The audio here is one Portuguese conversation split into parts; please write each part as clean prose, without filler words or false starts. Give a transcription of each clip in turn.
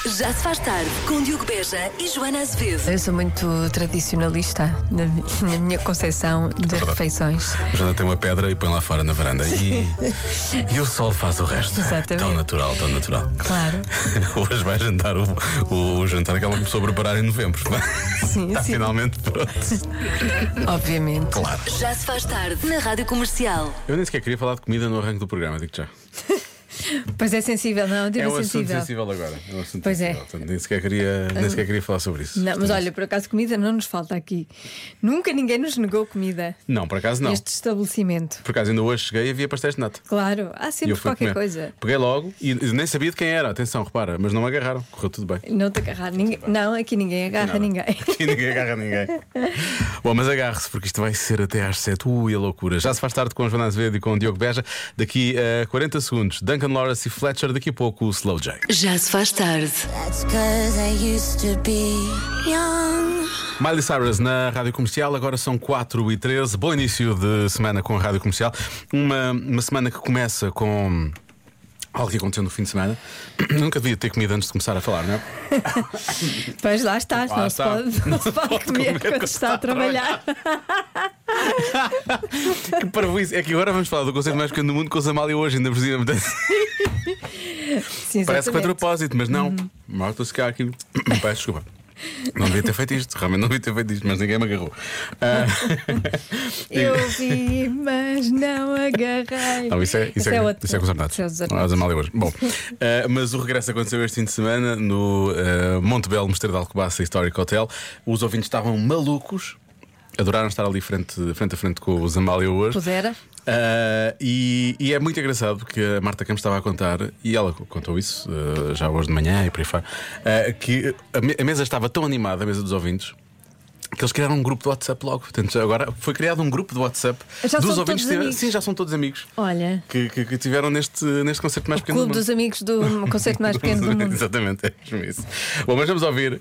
Já se faz tarde com Diogo Beja e Joana Azevedo. Eu sou muito tradicionalista na minha concepção de refeições. A Joana tem uma pedra e põe lá fora na varanda e o sol faz o resto. Exatamente. Tão natural, tão natural. Claro. Hoje vai jantar o jantar que ela começou a preparar em novembro. Sim, Está sim. finalmente pronto. Obviamente. Claro. Já se faz tarde na Rádio Comercial. Eu nem sequer queria falar de comida no arranque do programa, digo já. Pois é sensível, não? É um assunto sensível agora. É um assunto Pois é. sensível. Portanto, nem sequer queria falar sobre isso. Não, mas olha, por acaso comida não nos falta aqui. Nunca ninguém nos negou comida. Não, por acaso não. Este estabelecimento. Por acaso ainda hoje cheguei e havia pastéis de nata. Claro, há E sempre eu fui qualquer comer. coisa. Peguei logo e nem sabia de quem era. Atenção, repara, mas não me agarraram. Correu tudo bem. Não te agarrar ninguém. Não, aqui ninguém agarra Nada. ninguém. Aqui ninguém agarra ninguém. Bom, mas agarre-se, porque isto vai ser até às 7. Ui, a loucura. Já se faz tarde com a Joana Azevedo e com o Diogo Beja. Daqui a 40 segundos, Duncan Lawrence e Fletcher. Daqui a pouco o Slow J. Já se faz tarde. That's 'cause I used to be young. Miley Cyrus na Rádio Comercial. Agora são 4h13. Bom início de semana com a Rádio Comercial. Uma semana que começa com algo que aconteceu no fim de semana. Nunca devia ter comido antes de começar a falar, não é? Pois lá estás, Lá não, está. não se pode comer quando está a trabalhar. Que parvoíce. É que agora vamos falar do conceito mais pequeno do mundo com os Amália hoje, ainda por cima. Sim, Parece que foi de exatamente. propósito, mas não. Estou-se cá aqui. Peço desculpa. Não devia ter feito isto, realmente não devia ter feito isto, mas ninguém me agarrou. Eu vi, mas não agarrei. Não, isso é outro. com os ornatos. Isso é os Não é ornatos. os Amália hoje. Bom, mas o regresso aconteceu este fim de semana no Montebello, Mosteiro de Alcobaça Historic Hotel. Os ouvintes estavam malucos, adoraram estar ali frente a frente com os Amália hoje. Pudera. E é muito engraçado porque a Marta Campos estava a contar, e ela contou isso já hoje de manhã e por aí fora, que a mesa estava tão animada, a mesa dos ouvintes, que eles criaram um grupo de WhatsApp logo. Portanto, agora foi criado um grupo de WhatsApp Já dos são ouvintes. todos amigos? Sim, já são todos amigos. Olha, Que tiveram neste concerto mais pequeno do Clube mundo. dos Amigos do concerto mais pequeno do mundo. Exatamente, é mesmo isso. Bom, mas vamos ouvir.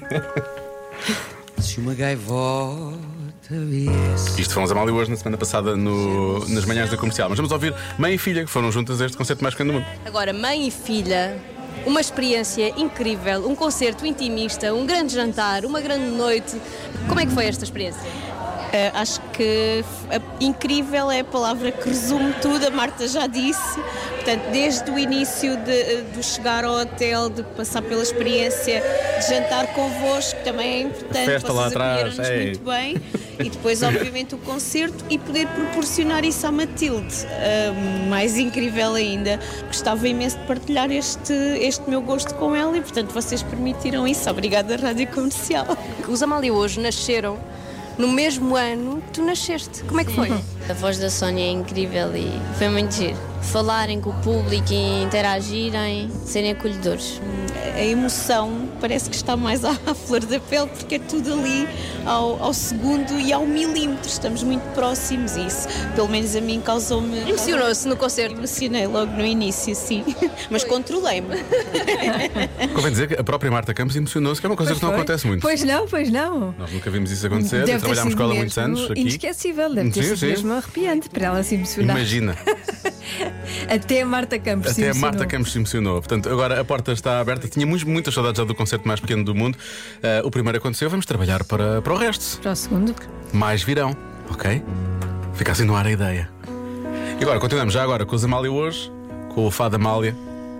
Se uma gaivota viesse. Isto fomos a Mali hoje na semana passada nas manhãs da comercial. Mas vamos ouvir mãe e filha que foram juntas a este concerto mais pequeno do mundo. Agora, mãe e filha, uma experiência incrível, um concerto intimista, um grande jantar, uma grande noite. Como é que foi esta experiência? Acho que incrível é a palavra que resume tudo, a Marta já disse. Portanto, desde o início de chegar ao hotel, de passar pela experiência de jantar convosco, também é importante. A festa vocês lá atrás, acolheram-nos ei. muito bem. E depois, obviamente, o concerto e poder proporcionar isso à Matilde. Mais incrível ainda. Gostava imenso de partilhar este meu gosto com ela e, portanto, vocês permitiram isso. Obrigada, Rádio Comercial. Os Amália hoje nasceram no mesmo ano que tu nasceste. Como é que foi? A voz da Sónia é incrível e foi muito giro. Falarem com o público e interagirem, serem acolhedores. A emoção parece que está mais à flor da pele, porque é tudo ali ao segundo e ao milímetro. Estamos muito próximos e isso, pelo menos a mim, causou-me... Emocionou-se no concerto? Emocionei logo no início, sim. Mas controlei-me. Convém dizer que a própria Marta Campos emocionou-se, que é uma coisa que não Foi. acontece muito. Pois não. Nós nunca vimos isso acontecer. Deve ter Trabalhámos sido com ela há mesmo muitos anos aqui. inesquecível, deve ter Sim, sido sim. mesmo arrepiante para ela se emocionar. Imagina, Até a Marta Campos se até a emocionou. Marta Campos se emocionou. Portanto, agora a porta está aberta. Tinha muitas saudades já do concerto mais pequeno do mundo. O primeiro aconteceu, vamos trabalhar para o resto. Para o segundo. Mais virão, ok? Fica assim no ar a ideia. E agora, continuamos já agora com os Amália hoje, com o Fado Amália.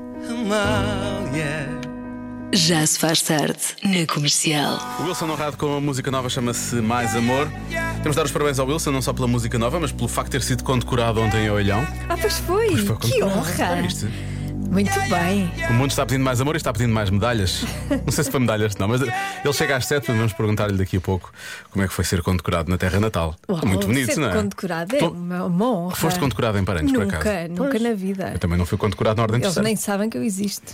Amália. Já se faz tarde na Comercial. O Wilson honrado com a música nova chama-se Mais Amor. Temos de dar os parabéns ao Wilson, não só pela música nova, mas pelo facto de ter sido condecorado ontem em Olhão. Pois foi. Foi Que condecorado. honra. Viste? Muito bem. O mundo está pedindo mais amor e está pedindo mais medalhas. Não sei se foi medalhas, não, mas ele chega às 7, vamos perguntar-lhe daqui a pouco como é que foi ser condecorado na Terra Natal. Uau, Muito bonito, ser não é? condecorado é Tu uma honra. Foste condecorado em Paranhos, por acaso? Nunca na vida. Eu também não fui condecorado na Ordem Eles Terceira. nem sabem que eu existo.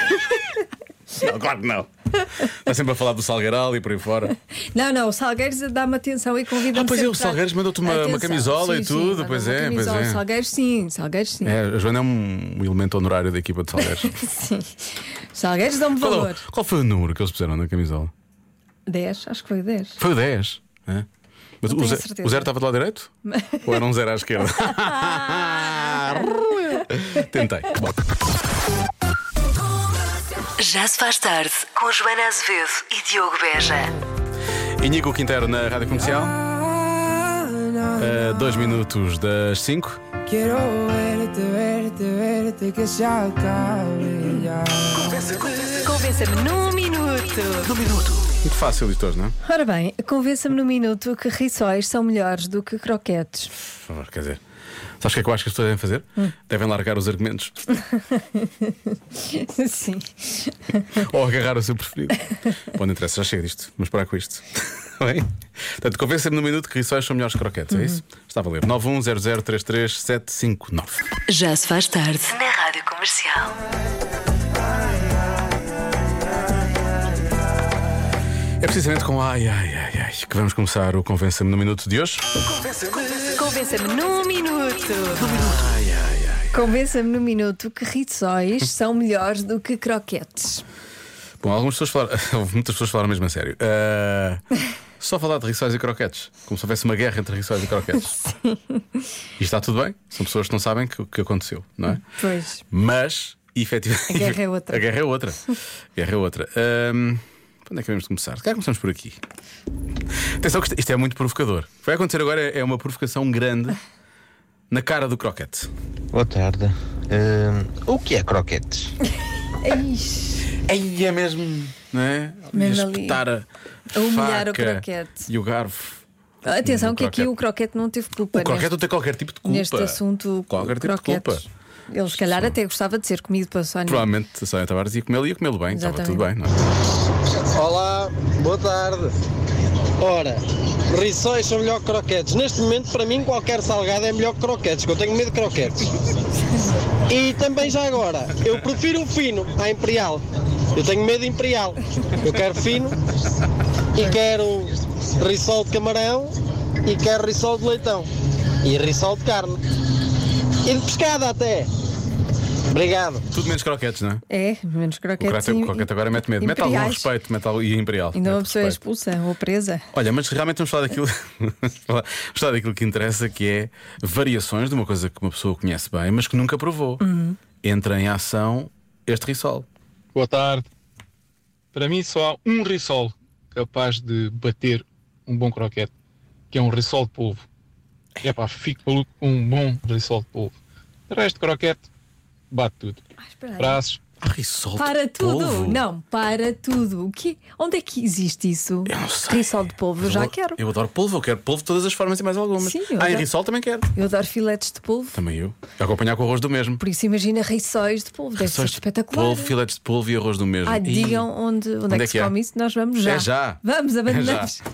Não, claro que não. Está sempre a falar do Salgueiral e por aí fora. Não, o Salgueiros dá-me atenção e convida-me. Pois é, sempre o Salgueiros mandou-te uma atenção. camisola e Sim, tudo, sim, pois mandou-me é, uma pois camisola. é. Salgueiros sim. É, a Joana é um elemento honorário da equipa de Salgueiros. Sim. Salgueiros dão-me valor. Qual foi o número que eles puseram na camisola? 10, acho que foi 10. Foi o 10. É? Mas Não o, tenho ze- certeza. o 0 estava do lado direito? Ou era um 0 à esquerda? Tentei. Bom. Já se faz tarde com Joana Azevedo e Diogo Beja. Inigo Quintero na Rádio Comercial. 2 minutos das 5. Quero verte, que se acabe já. Convença-me num minuto. Muito fácil isto hoje, não é? Ora bem, convença-me num minuto que rissóis são melhores do que croquetes. Por favor, quer dizer, sabes o que é que eu acho que as pessoas devem fazer? Devem largar os argumentos. Sim. Ou agarrar o seu preferido. Bom, não interessa, já chega disto. Vamos parar com isto. Bem? Portanto, convença-me num minuto que rissóis são melhores que croquetes, é isso? Está a valer. 910033759. Já se faz tarde na Rádio Comercial. É precisamente com ai que vamos começar o Convença-me no Minuto de hoje. Convença-me num minuto. Convença-me num minuto que rissóis são melhores do que croquetes. Bom, muitas pessoas falaram mesmo a sério. Só falar de rissóis e croquetes, como se houvesse uma guerra entre rissóis e croquetes. E está tudo bem, são pessoas que não sabem o que aconteceu, não é? Pois. Mas, efetivamente, A guerra é outra. A guerra é outra. Onde é que vamos começar? Se calhar começamos por aqui. Atenção que isto é muito provocador. O que vai acontecer agora é uma provocação grande na cara do croquete. Boa tarde. O que é croquetes? Aí é mesmo, não é? Mesmo a espetar a humilhar faca o croquete. e o garfo. Atenção que aqui o croquete não teve culpa. O croquete não tem qualquer tipo de culpa. Neste assunto, qualquer tipo de culpa. Ele se calhar até gostava de ser comido pela Sónia. Provavelmente a Sónia Tavares ia comê-lo bem. Estava tudo bem, não é? Olá, boa tarde. Ora, rissóis são melhor que croquetes. Neste momento, para mim, qualquer salgado é melhor que croquetes, que eu tenho medo de croquetes. E também já agora, eu prefiro o fino à imperial. Eu tenho medo de imperial. Eu quero fino e quero rissol de camarão e quero rissol de leitão. E rissol de carne. E de pescada até. Obrigado. Tudo menos croquetes, não é? É, menos croquetes. O croquete agora mete medo. Mete algum respeito, e imperial. Ainda uma pessoa é expulsa ou presa. Olha, mas realmente vamos falar daquilo que interessa, que é variações de uma coisa que uma pessoa conhece bem, mas que nunca provou. Entra em ação este rissol. Boa tarde. Para mim só há um rissol capaz de bater um bom croquete, que é um rissol de polvo. É pá, fico maluco com um bom rissol de polvo. De resto, croquete, bate tudo. Braços. Rissol para de tudo! polvo. Não, para tudo. O quê? Onde é que existe isso? Eu não sei. Rissol de polvo, eu já quero. Eu adoro polvo, eu quero polvo de todas as formas e mais algumas. Sim, em rissol também quero. Eu adoro filetes de polvo. Também eu. Acompanhar com arroz do mesmo. Por isso imagina rissóis de polvo, deve ser espetacular. Polvo, filetes de polvo e arroz do mesmo. Digam onde é que se come isso, nós vamos já. É já. Vamos, abandonamos.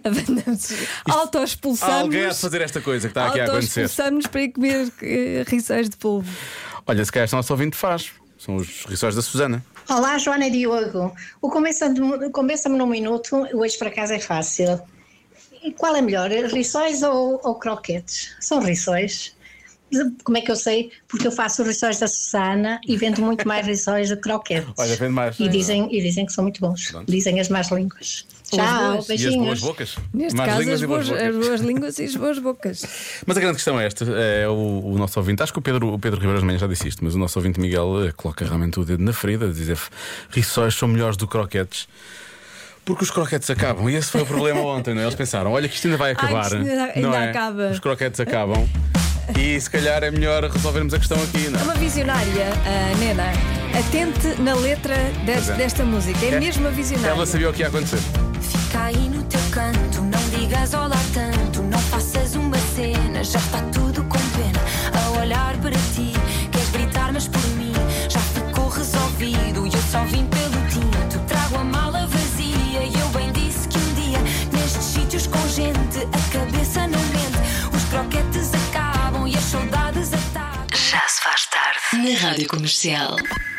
Autoexpulsamos. Alguém há de fazer esta coisa que está aqui a acontecer. Autoexpulsamos para ir comer rissóis de polvo. Olha, se calhar este nosso ouvinte faz. São os rissóis da Susana. Olá, Joana e Diogo. O Convença-me num minuto, hoje para casa é fácil. E qual é melhor, rissóis ou croquetes? São rissóis. Como é que eu sei? Porque eu faço rissóis da Susana e vendo muito mais rissóis do que croquetes. Olha, vende mais. E dizem que são muito bons. Pronto. Dizem as más línguas. Tchau, beijinhos. E as boas bocas. Neste caso, as boas línguas e as boas bocas. Mas a grande questão é esta: é o nosso ouvinte. Acho que o Pedro Ribeiro de manhã já disse isto, mas o nosso ouvinte Miguel coloca realmente o dedo na ferida, dizer rissóis são melhores do que croquetes. Porque os croquetes acabam. E esse foi o problema ontem, não é? Eles pensaram: olha, que isto ainda vai acabar. Ainda acaba. Os croquetes acabam. E se calhar é melhor resolvermos a questão aqui, não é? Uma visionária, a Nena. Atente na letra desta música. É mesmo a visionária. Ela sabia o que ia acontecer. Fica aí no teu canto, não digas olá tanto, não faças uma cena, já está tudo com pena. A olhar para ti, queres gritar, mas por mim já ficou resolvido. E eu só vim pelo tinto, trago a mala vazia. E eu bem disse que um dia, nestes sítios com gente, a cabeça não mente. Os croquetes acabam e as saudades atacam. Já se faz tarde na Rádio Comercial.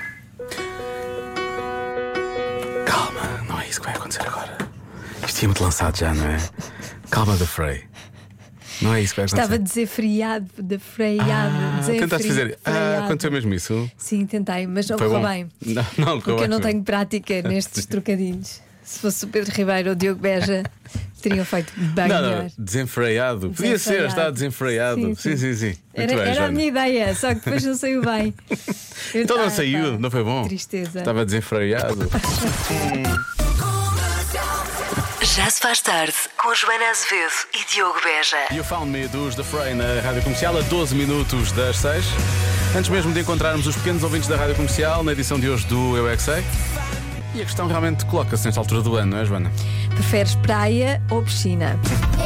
Calma, não é isso que vai acontecer agora. Isto tinha-me lançado já, não é? Calma da Frey. Não é isso que vai acontecer. Estava desafriado, tentaste fazer. Aconteceu mesmo isso? Sim, tentei, mas não correu bem. Não, porque eu não tenho prática nestes trocadilhos. Se fosse o Pedro Ribeiro ou o Diogo Beja, Teriam feito bem Não, melhor. desenfreado. Podia ser, está desenfreado. Sim. Muito bem, Era a Joana. minha ideia, só que depois não saiu bem. Então não saiu, não foi bom? Tristeza. Estava desenfreado. Já se faz tarde com Joana Azevedo e Diogo Beja. You Found Me dos The Fray na Rádio Comercial a 12 minutos das 6. Antes mesmo de encontrarmos os pequenos ouvintes da Rádio Comercial na edição de hoje do Eu é Que Sei. E a questão realmente coloca-se nesta altura do ano, não é, Joana? Preferes praia ou piscina?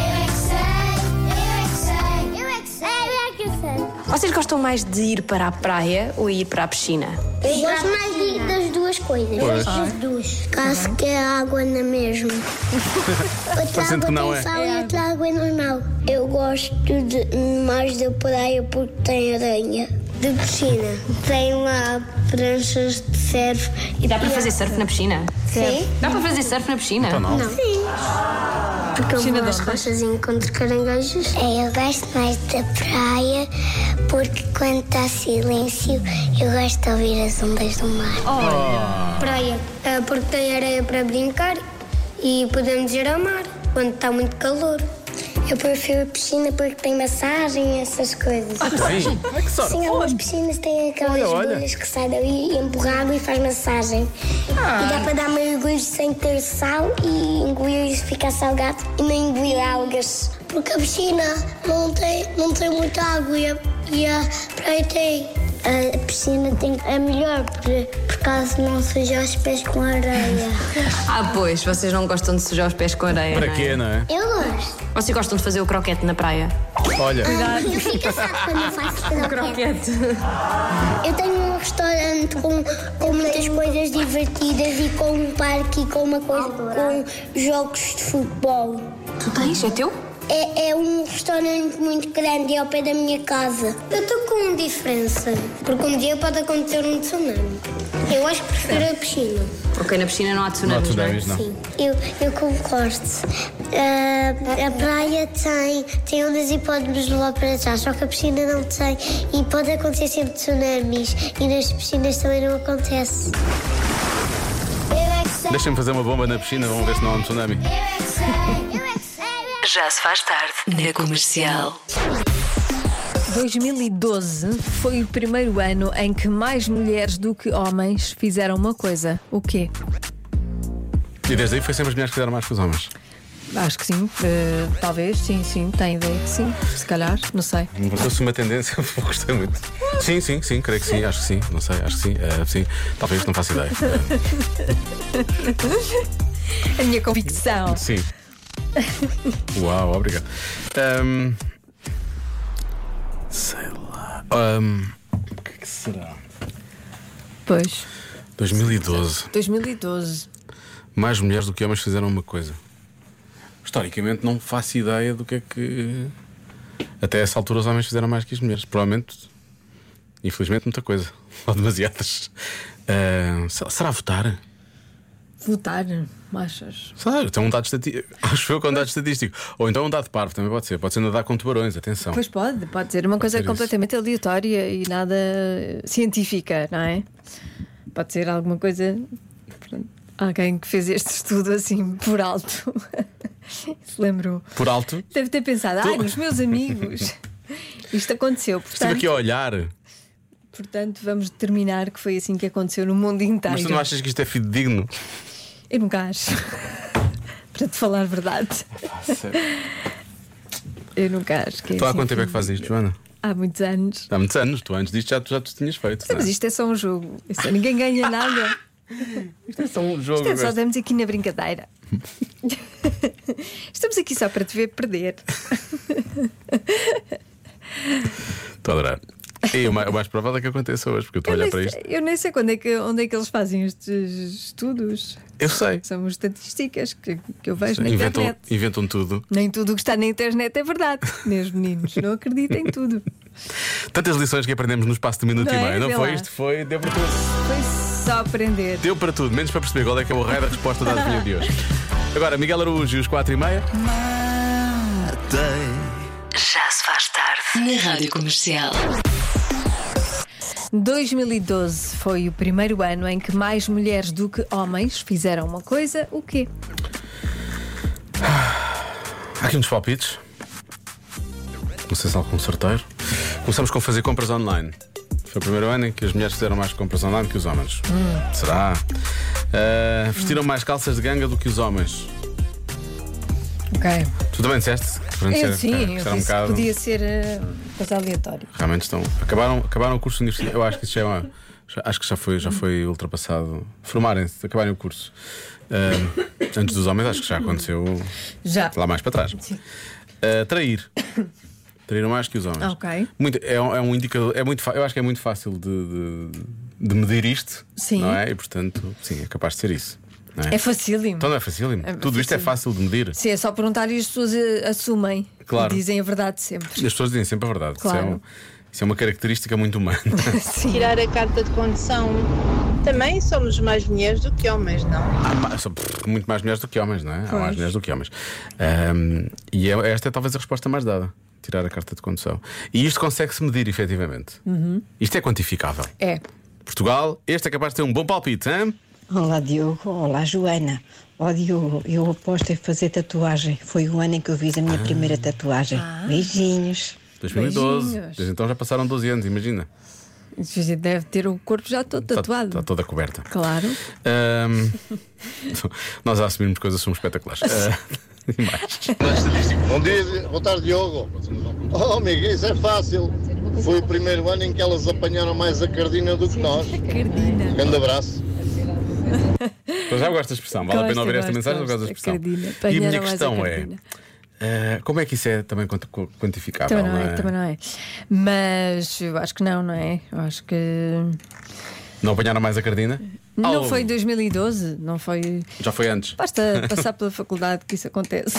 Vocês gostam mais de ir para a praia ou ir para a piscina? Eu gosto mais de ir das duas coisas. Eu gosto das duas. Caso que a água na mesma. Outra água tem sal e outra água é normal. Eu gosto mais da praia porque tem aranha. De piscina. Tem lá pranchas de surf. E dá para fazer surf na piscina? Sim. Dá para fazer surf na piscina? Então não. Sim. Porque eu vou às rochas e encontro caranguejos. Eu gosto mais da praia porque quando está silêncio eu gosto de ouvir as ondas do mar. Olha. Praia, porque tem areia para brincar e podemos ir ao mar quando está muito calor. Eu prefiro a piscina porque tem massagem e essas coisas. Sim? Que sorte. Sim, algumas piscinas têm aquelas bolhas que saem dali e empurra água e faz massagem. E dá para dar mergulhos sem ter sal e engolir e ficar salgado e não engolir algas. Porque a piscina não tem muita água e a praia tem. A piscina é melhor por causa não sujar os pés com areia. Pois, vocês não gostam de sujar os pés com areia. Para não é? quê, não é? Eu gosto. Vocês gostam de fazer o croquete na praia? Olha. Eu fico assado quando eu faço croquete. Eu tenho um restaurante com muitas coisas divertidas e com um parque e com uma coisa com jogos de futebol. Tu tens? É teu? É um restaurante muito grande e ao pé da minha casa. Eu estou com uma diferença, porque um dia pode acontecer um tsunami. Eu acho que prefiro a piscina. Ok, na piscina não há tsunamis, não é? Sim, eu concordo. A praia tem ondas e pode-nos levar para trás, só que a piscina não tem e pode acontecer sempre tsunamis e nas piscinas também não acontece. Deixa-me fazer uma bomba na piscina, vamos ver se não há um tsunami. Já se faz tarde na Comercial. 2012 foi o primeiro ano em que mais mulheres do que homens fizeram uma coisa. O quê? E desde aí foi sempre as mulheres que fizeram mais que os homens. Acho que sim. Talvez, sim. Tenho ideia que sim. Se calhar, não sei. Me pareceu-se uma tendência, eu gostei muito. Sim, creio que sim, acho que sim. Não sei, acho que sim. Sim, talvez não faça ideia. A minha convicção. Sim. Uau, obrigado. Sei lá. O que é que será? Pois. 2012. Mais mulheres do que homens fizeram uma coisa. Historicamente não faço ideia do que é que. Até essa altura os homens fizeram mais que as mulheres. Provavelmente, infelizmente, muita coisa. Ou demasiadas. Será votar? Votar, achas? Claro, tem um dado estatístico. Acho eu que é um dado estatístico. Ou então um dado parvo também pode ser. Pode ser nadar com tubarões, atenção. Pois pode ser uma coisa completamente aleatória e nada científica, não é? Pode ser alguma coisa. Alguém que fez este estudo assim por alto se lembrou. Por alto? Deve ter pensado, nos meus amigos isto aconteceu. Portanto, estive aqui a olhar. Portanto, vamos determinar que foi assim que aconteceu no mundo inteiro. Mas tu não achas que isto é fidedigno? Eu nunca acho. Para te falar a verdade. Eu nunca acho que é. Tu há assim quanto tempo é que fazes isto, Joana? Há muitos anos. Há muitos anos. Tu antes disto já tu tinhas feito. Mas isto é só um jogo. Ninguém ganha nada. Isto é só um jogo. Isto é só estamos aqui na brincadeira. Estamos aqui só para te ver perder. Estou a adorar. E o mais provável é que aconteça hoje, porque eu estou a olhar para isto. Eu nem sei onde é que eles fazem estes estudos. Eu sei. São estatísticas que eu vejo na internet. Inventam tudo. Nem tudo o que está na internet é verdade. Meus meninos, não acreditem em tudo. Tantas lições que aprendemos no espaço de minuto e meio, não foi? Isto foi, deu para tudo. Foi só aprender. Deu para tudo, menos para perceber qual é que é o raio da resposta da adivinha de hoje. Agora, Miguel Araújo e os 4h30. Já se faz tarde na Rádio Comercial. 2012 foi o primeiro ano em que mais mulheres do que homens fizeram uma coisa. O quê? Há aqui uns palpites. Não sei se há algum sorteio. Começamos com fazer compras online. Foi o primeiro ano em que as mulheres fizeram mais compras online que os homens. Será? Vestiram mais calças de ganga do que os homens. Ok. Tu também disseste? Sim, eu disse que podia ser coisa aleatória. Realmente estão. Acabaram o curso universitário. Eu acho que isso acho que já foi ultrapassado. Formarem-se, acabarem o curso. Antes dos homens, acho que já aconteceu. Já. Lá mais para trás. Trair. Traíram mais que os homens. Ok. É um indicador. Eu acho que é muito fácil de medir isto. Sim. Não é? E portanto, sim, é capaz de ser isso. Não é? É facilíssimo. Então não é facílimo? Tudo isto é fácil de medir. Sim, é só perguntar e as pessoas assumem. Claro. E dizem a verdade sempre. E as pessoas dizem sempre a verdade. Claro. Isso é uma característica muito humana. Tirar a carta de condução. Também somos mais mulheres do que homens, não? Muito mais mulheres do que homens, não é? Pois. Há mais mulheres do que homens. E esta é talvez a resposta mais dada. Tirar a carta de condução. E isto consegue-se medir, efetivamente. Isto é quantificável. É. Portugal, este é capaz de ter um bom palpite, hein? Olá Diogo, olá Joana. Ó Diogo, eu aposto em fazer tatuagem. Foi o ano em que eu fiz a minha primeira tatuagem. Beijinhos. 2012. Beijinhos. Desde então já passaram 12 anos, imagina. Deve ter o corpo já todo tatuado. Está toda coberta. Claro. Nós a assumirmos coisas somos espetaculares. Boa tarde, Diogo. Oh, amigo, isso é fácil. Foi o primeiro ano em que elas apanharam mais a cardina do que nós. Cardina. Grande abraço. Mas já gosto da expressão. Vale a pena ouvir esta mensagem, eu gosto da expressão. E a minha questão é: como é que isso é também quantificável? Também não é. Mas eu acho que não é? Eu acho que. Não apanharam mais a cardina? Não foi em 2012, não foi. Já foi antes. Basta passar pela faculdade que isso acontece.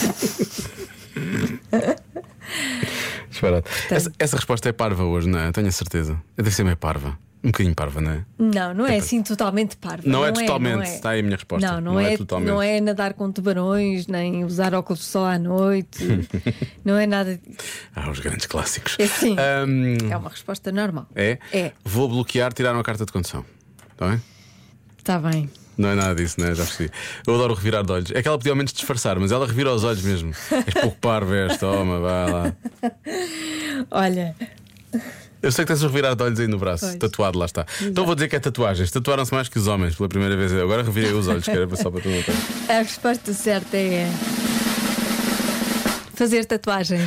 Essa resposta é parva hoje, não é? Tenho a certeza. Deve ser meio parva. Um bocadinho parva, não é? Não é assim totalmente parva. Não é totalmente. Está aí a minha resposta. Não é totalmente. Não é nadar com tubarões, nem usar óculos de sol à noite. Não é nada. Os grandes clássicos. É sim. É uma resposta normal. É? É. Vou bloquear, tirar uma carta de condução. Está bem? Está bem. Não é nada disso, não é? Já percebi. Eu adoro revirar de olhos. É que ela podia ao menos disfarçar, mas ela revira os olhos mesmo. És pouco parvo, toma, vai lá. Olha. Eu sei que tens um revirar de olhos aí no braço, Pois. tatuado, lá está. Então vou dizer que é tatuagens. Tatuaram-se mais que os homens pela primeira vez. Agora revirei os olhos, que era só para tu notar. A resposta certa é fazer tatuagens.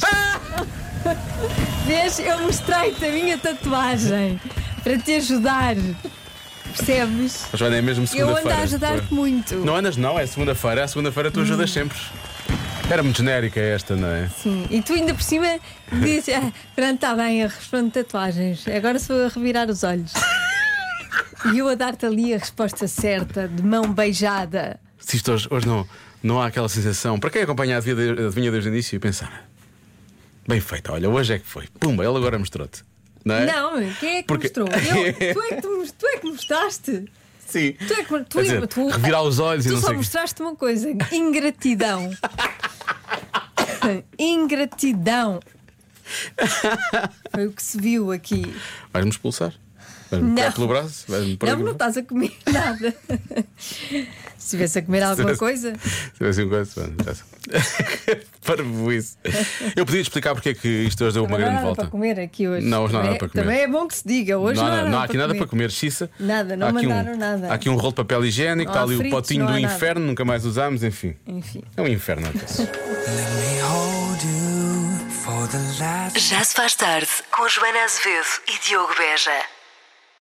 Vês? Eu mostrei-te a minha tatuagem para te ajudar. Percebes? Mas Joana, é mesmo segunda-feira. Eu ando a ajudar-te muito. Não andas, não, é segunda-feira. À segunda-feira tu ajudas sempre. Era muito genérica esta, não é? Sim, e tu ainda por cima dizes: pronto, está bem, eu respondo tatuagens. Agora sou eu a revirar os olhos. E eu a dar-te ali a resposta certa, de mão beijada. Se isto hoje não há aquela sensação. Para quem acompanha a adivinha desde o início e pensar: bem feito, olha, hoje é que foi. Pumba, ele agora mostrou-te. Não é? Não, quem é que mostrou? Tu é que mostraste. Sim. Tu revirar os olhos e não sei. Tu só mostraste uma coisa: ingratidão. Ingratidão. Foi o que se viu aqui. Vais-me expulsar? Vais-me pegar pelo braço? Não estás a comer nada. Se estivesse a comer alguma coisa. Se tivesse alguma coisa, para isso. Eu podia te explicar porque é que isto hoje deu uma grande volta. Para comer aqui hoje. Não, hoje não há nada para comer. Também é bom que se diga. Hoje não há aqui nada para comer. Xissa. Nada, não mandaram nada. Há aqui um rolo de papel higiênico, está ali o potinho do inferno, nunca mais usámos, enfim. É um inferno, não Já se faz tarde com Joana Azevedo e Diogo Beja.